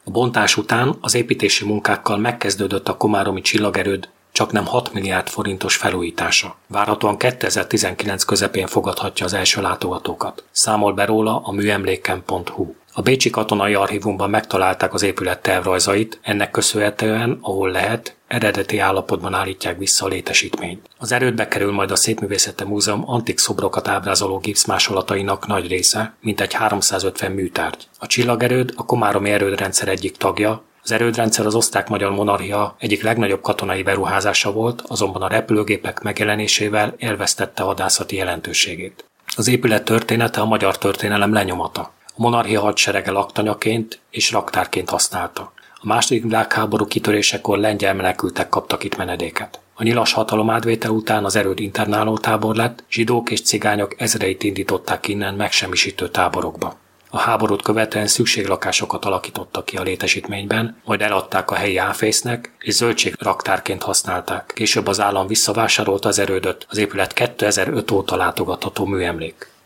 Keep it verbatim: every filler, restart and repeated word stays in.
A bontás után az építési munkákkal megkezdődött a komáromi csillagerőd csaknem hat milliárd forintos felújítása. Várhatóan kétezer-tizenkilenc közepén fogadhatja az első látogatókat. Számol be róla a műemléken pont hu. A Bécsi Katonai Archívumban megtalálták az épület tervrajzait, ennek köszönhetően, ahol lehet, eredeti állapotban állítják vissza a létesítményt. Az erődbe kerül majd a Szépművészeti Múzeum antik szobrokat ábrázoló gipszmásolatainak nagy része, mintegy háromszázötven műtárgy. A csillagerőd a komáromi erődrendszer egyik tagja. Az erődrendszer az osztrák-magyar monarchia egyik legnagyobb katonai beruházása volt, azonban a repülőgépek megjelenésével elvesztette hadászati jelentőségét. Az épület története a magyar történelem lenyomata. A monarchia hadserege laktanyaként és raktárként használta. A második világháború kitörésekor lengyel menekültek kaptak itt menedéket. A nyilas hatalom átvétel után az erőd internálótábor lett, zsidók és cigányok ezreit indították innen megsemmisítő táborokba. A háborút követően szükséglakásokat alakítottak ki a létesítményben, majd eladták a helyi áfésznek, és zöldségraktárként használták. Később az állam visszavásárolta az erődöt, az épület kétezer-öt óta látogatható műemlék.